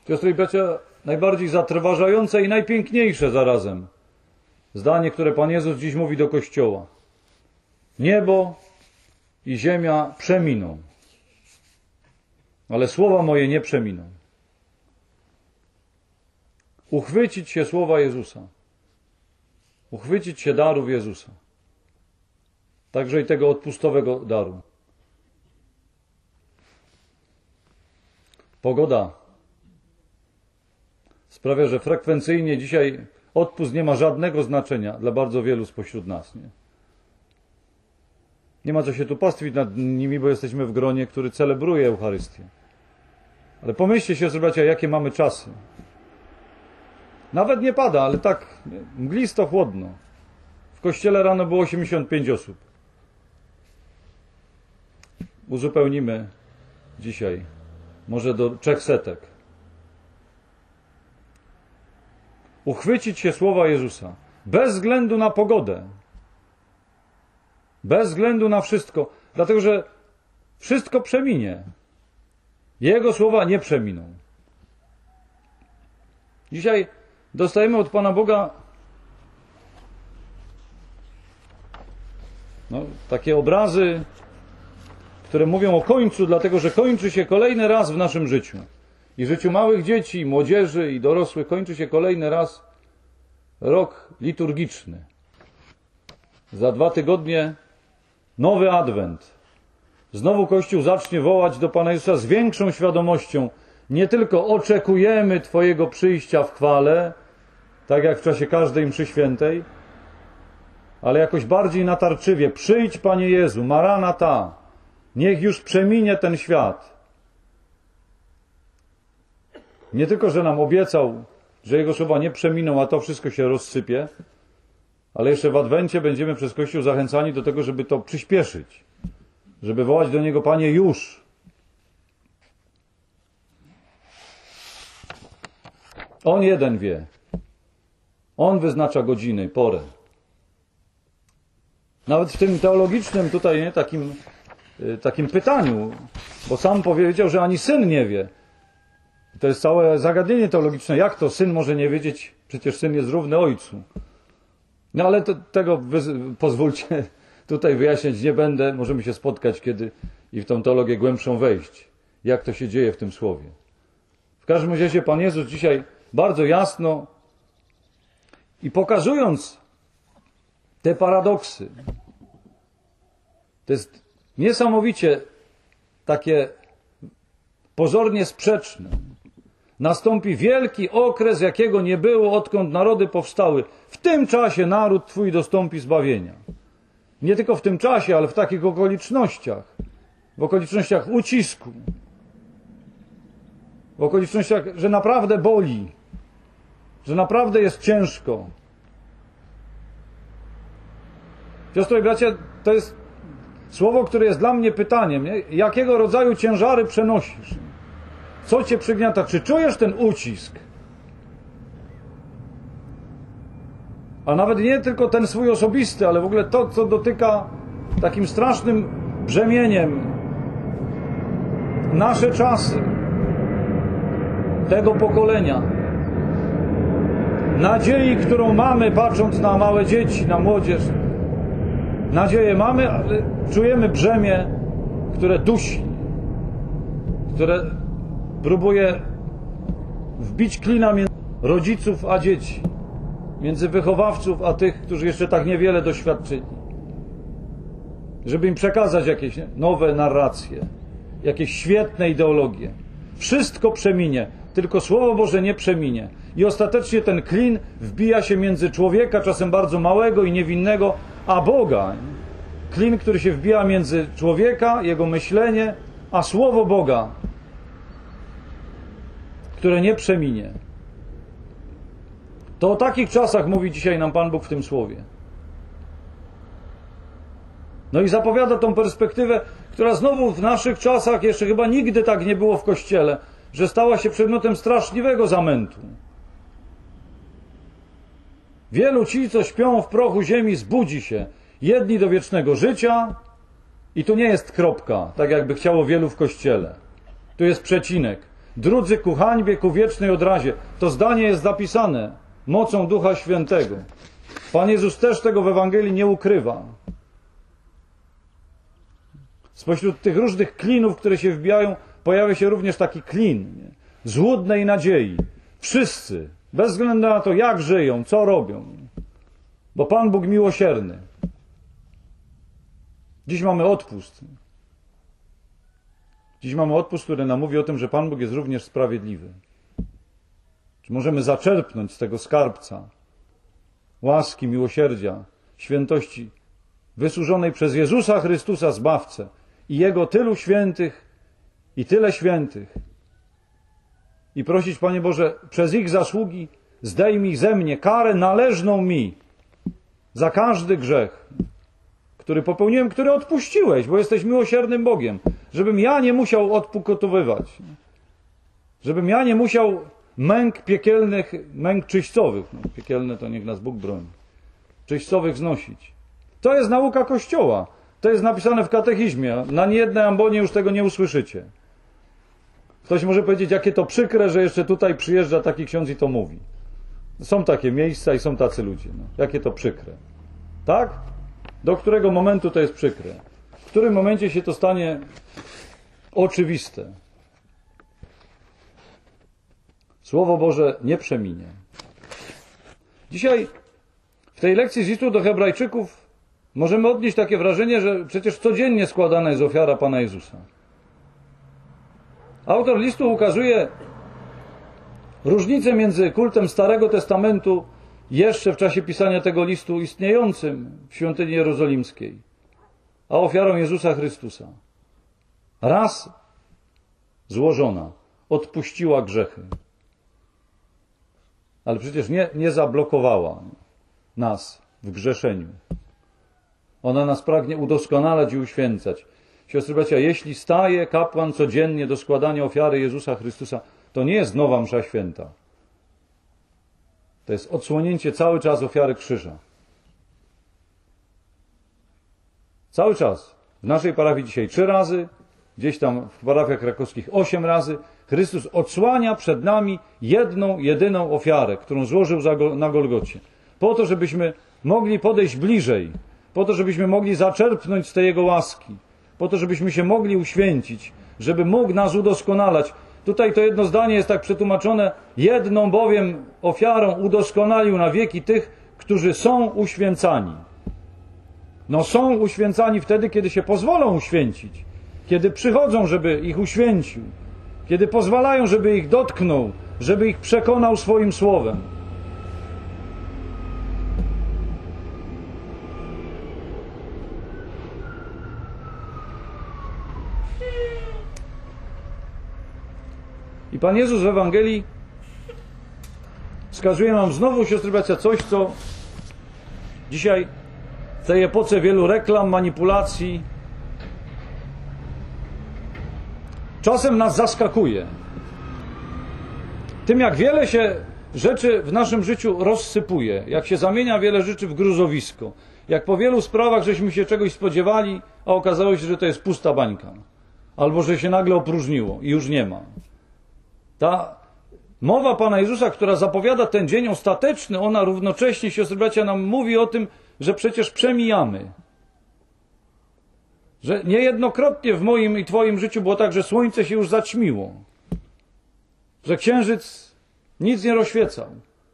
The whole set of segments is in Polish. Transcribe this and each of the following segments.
Siostry i bracia, najbardziej zatrważające i najpiękniejsze zarazem zdanie, które Pan Jezus dziś mówi do Kościoła. Niebo i ziemia przeminą, ale słowa moje nie przeminą. Uchwycić się słowa Jezusa. Uchwycić się darów Jezusa. Także i tego odpustowego daru. Pogoda sprawia, że frekwencyjnie dzisiaj odpust nie ma żadnego znaczenia dla bardzo wielu spośród nas. Nie ma co się tu pastwić nad nimi, bo jesteśmy w gronie, który celebruje Eucharystię. Ale pomyślcie się, bracia, jakie mamy czasy. Nawet nie pada, ale tak mglisto, chłodno. W kościele rano było 85 osób. Uzupełnimy dzisiaj może do 300. Uchwycić się słowa Jezusa. Bez względu na pogodę. Bez względu na wszystko. Dlatego, że wszystko przeminie. Jego słowa nie przeminą. Dzisiaj dostajemy od Pana Boga takie obrazy, które mówią o końcu, dlatego że kończy się kolejny raz w naszym życiu. I w życiu małych dzieci, i młodzieży, i dorosłych kończy się kolejny raz rok liturgiczny. Za 2 tygodnie nowy Adwent. Znowu Kościół zacznie wołać do Pana Jezusa z większą świadomością. Nie tylko oczekujemy Twojego przyjścia w chwale, tak jak w czasie każdej mszy świętej, ale jakoś bardziej natarczywie. Przyjdź, Panie Jezu, Maranata, niech już przeminie ten świat. Nie tylko, że nam obiecał, że Jego słowa nie przeminą, a to wszystko się rozsypie, ale jeszcze w Adwencie będziemy przez Kościół zachęcani do tego, żeby to przyspieszyć. Żeby wołać do Niego, Panie, już. On jeden wie. On wyznacza godziny, porę. Nawet w tym teologicznym tutaj takim pytaniu, bo sam powiedział, że ani Syn nie wie. To jest całe zagadnienie teologiczne. Jak to Syn może nie wiedzieć? Przecież Syn jest równy Ojcu. No ale tego pozwólcie tutaj wyjaśniać nie będę. Możemy się spotkać kiedy i w tą teologię głębszą wejść. Jak to się dzieje w tym Słowie. W każdym razie Pan Jezus dzisiaj bardzo jasno i pokazując te paradoksy, to jest niesamowicie takie pozornie sprzeczne. Nastąpi wielki okres, jakiego nie było, odkąd narody powstały. W tym czasie naród Twój dostąpi zbawienia. Nie tylko w tym czasie, ale w takich okolicznościach. W okolicznościach ucisku. W okolicznościach, że naprawdę boli. Że naprawdę jest ciężko. Siostro i bracia, to jest słowo, które jest dla mnie pytaniem. Nie? Jakiego rodzaju ciężary przenosisz? Co Cię przygniata? Czy czujesz ten ucisk? A nawet nie tylko ten swój osobisty, ale w ogóle to, co dotyka takim strasznym brzemieniem nasze czasy, tego pokolenia. Nadziei, którą mamy, patrząc na małe dzieci, na młodzież. Nadzieję mamy, ale czujemy brzemię, które dusi, które próbuje wbić klina między rodziców a dzieci, między wychowawców a tych, którzy jeszcze tak niewiele doświadczyli. Żeby im przekazać jakieś nowe narracje, jakieś świetne ideologie. Wszystko przeminie, tylko Słowo Boże nie przeminie. I ostatecznie ten klin wbija się między człowieka, czasem bardzo małego i niewinnego, a Boga. Klin, który się wbija między człowieka, jego myślenie, a Słowo Boga, które nie przeminie. To o takich czasach mówi dzisiaj nam Pan Bóg w tym Słowie. No i zapowiada tą perspektywę, która znowu w naszych czasach, jeszcze chyba nigdy tak nie było w Kościele, że stała się przedmiotem straszliwego zamętu. Wielu ci, co śpią w prochu ziemi, zbudzi się. Jedni do wiecznego życia i tu nie jest kropka, tak jakby chciało wielu w Kościele. Tu jest przecinek. drudzy ku hańbie, ku wiecznej odrazie. To zdanie jest zapisane mocą Ducha Świętego. Pan Jezus też tego w Ewangelii nie ukrywa. Spośród tych różnych klinów, które się wbijają, pojawia się również taki klin złudnej nadziei. Wszyscy, bez względu na to, jak żyją, co robią. Bo Pan Bóg miłosierny. Dziś mamy odpust. Dziś mamy odpust, który nam mówi o tym, że Pan Bóg jest również sprawiedliwy. Czy możemy zaczerpnąć z tego skarbca łaski, miłosierdzia, świętości wysłużonej przez Jezusa Chrystusa Zbawcę i Jego tylu świętych i tyle świętych i prosić, Panie Boże, przez ich zasługi zdejmij ze mnie karę należną mi za każdy grzech, który popełniłem, który odpuściłeś, bo jesteś miłosiernym Bogiem, żebym ja nie musiał odpokutowywać, żebym ja nie musiał męk piekielnych, męk czyścowych, piekielne to niech nas Bóg broni, czyścowych znosić. To jest nauka Kościoła. To jest napisane w katechizmie. Na niejednej ambonie już tego nie usłyszycie. Ktoś może powiedzieć, jakie to przykre, że jeszcze tutaj przyjeżdża taki ksiądz i to mówi. Są takie miejsca i są tacy ludzie. Jakie to przykre. Tak? Do którego momentu to jest przykre? W którym momencie się to stanie oczywiste? Słowo Boże nie przeminie. Dzisiaj w tej lekcji z listu do Hebrajczyków możemy odnieść takie wrażenie, że przecież codziennie składana jest ofiara Pana Jezusa. Autor listu ukazuje różnicę między kultem Starego Testamentu jeszcze w czasie pisania tego listu istniejącym w świątyni jerozolimskiej, a ofiarą Jezusa Chrystusa. Raz złożona odpuściła grzechy, ale przecież nie zablokowała nas w grzeszeniu. Ona nas pragnie udoskonalać i uświęcać. Siostry bracia, jeśli staje kapłan codziennie do składania ofiary Jezusa Chrystusa, to nie jest nowa msza święta. To jest odsłonięcie cały czas ofiary krzyża. Cały czas. W naszej parafii dzisiaj 3 razy, gdzieś tam w parafiach krakowskich 8 razy. Chrystus odsłania przed nami jedną, jedyną ofiarę, którą złożył na Golgocie. Po to, żebyśmy mogli podejść bliżej. Po to, żebyśmy mogli zaczerpnąć z tej Jego łaski. Po to, żebyśmy się mogli uświęcić. Żeby mógł nas udoskonalać. Tutaj to jedno zdanie jest tak przetłumaczone. Jedną bowiem ofiarą udoskonalił na wieki tych, którzy są uświęcani. No są uświęcani wtedy, kiedy się pozwolą uświęcić. Kiedy przychodzą, żeby ich uświęcił. Kiedy pozwalają, żeby ich dotknął. Żeby ich przekonał swoim słowem. I Pan Jezus w Ewangelii wskazuje nam znowu, siostry bracia, coś, co dzisiaj w tej epoce wielu reklam, manipulacji czasem nas zaskakuje. Tym, jak wiele się rzeczy w naszym życiu rozsypuje, jak się zamienia wiele rzeczy w gruzowisko, jak po wielu sprawach żeśmy się czegoś spodziewali, a okazało się, że to jest pusta bańka. Albo że się nagle opróżniło i już nie ma. Ta mowa Pana Jezusa, która zapowiada ten dzień ostateczny, ona równocześnie, siostry bracia, nam mówi o tym, że przecież przemijamy. Że niejednokrotnie w moim i Twoim życiu było tak, że słońce się już zaćmiło. Że księżyc nic nie rozświecał.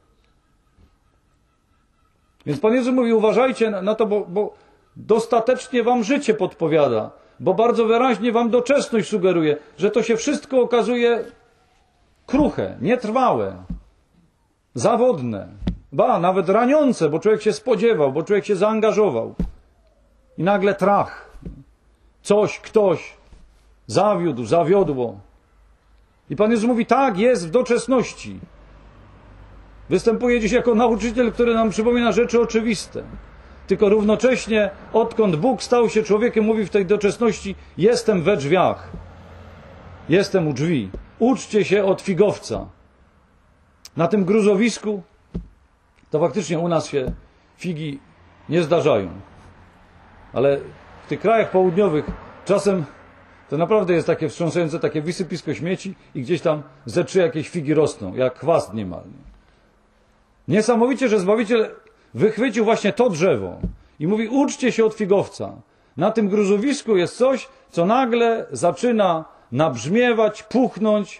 Więc Pan Jezus mówi, uważajcie na to, bo dostatecznie wam życie podpowiada. Bo bardzo wyraźnie wam doczesność sugeruje, że to się wszystko okazuje kruche, nietrwałe, zawodne, nawet raniące, bo człowiek się spodziewał, bo człowiek się zaangażował. I nagle trach. Coś, ktoś zawiódł, zawiodło. I Pan Jezus mówi, tak jest w doczesności. Występuje dziś jako nauczyciel, który nam przypomina rzeczy oczywiste. Tylko równocześnie, odkąd Bóg stał się człowiekiem, mówi w tej doczesności, jestem we drzwiach. Jestem u drzwi. Uczcie się od figowca. Na tym gruzowisku to faktycznie u nas się figi nie zdarzają. Ale w tych krajach południowych czasem To naprawdę jest takie wstrząsające, takie wysypisko śmieci i gdzieś tam ze 3 jakieś figi rosną, jak chwast niemal. Niesamowicie, że Zbawiciel wychwycił właśnie to drzewo i mówi, uczcie się od figowca. Na tym gruzowisku jest coś, co nagle zaczyna nabrzmiewać, puchnąć,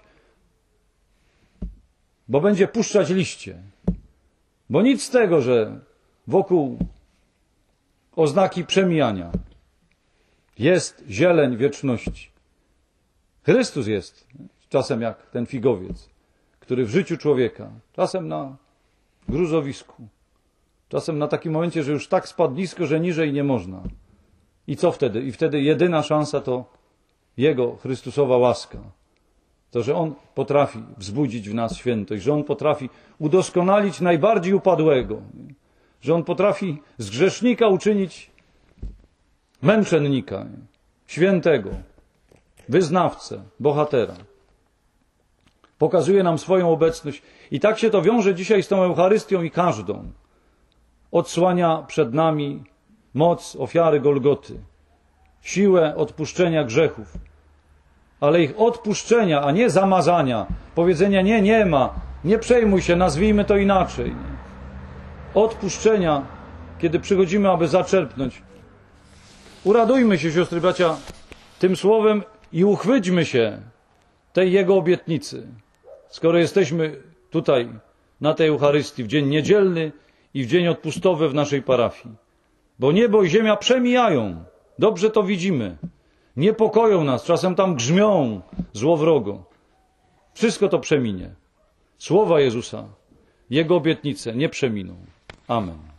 bo będzie puszczać liście. Bo nic z tego, że wokół oznaki przemijania jest zieleń wieczności. Chrystus jest czasem jak ten figowiec, który w życiu człowieka, czasem na gruzowisku, czasem na takim momencie, że już tak spadł nisko, że niżej nie można. I co wtedy? I wtedy jedyna szansa to Jego Chrystusowa łaska. To, że On potrafi wzbudzić w nas świętość, że On potrafi udoskonalić najbardziej upadłego, że On potrafi z grzesznika uczynić męczennika, świętego, wyznawcę, bohatera. Pokazuje nam swoją obecność. I tak się to wiąże dzisiaj z tą Eucharystią i każdą. Odsłania przed nami moc ofiary Golgoty, siłę odpuszczenia grzechów, ale ich odpuszczenia, a nie zamazania, powiedzenia nie ma, nie przejmuj się, nazwijmy to inaczej. Odpuszczenia, kiedy przychodzimy, aby zaczerpnąć. Uradujmy się, siostry, bracia, tym słowem i uchwyćmy się tej Jego obietnicy. Skoro jesteśmy tutaj, na tej Eucharystii, w dzień niedzielny i w dzień odpustowy w naszej parafii. Bo niebo i ziemia przemijają. Dobrze to widzimy. Niepokoją nas, czasem tam grzmią złowrogo. Wszystko to przeminie. Słowa Jezusa, Jego obietnice nie przeminą. Amen.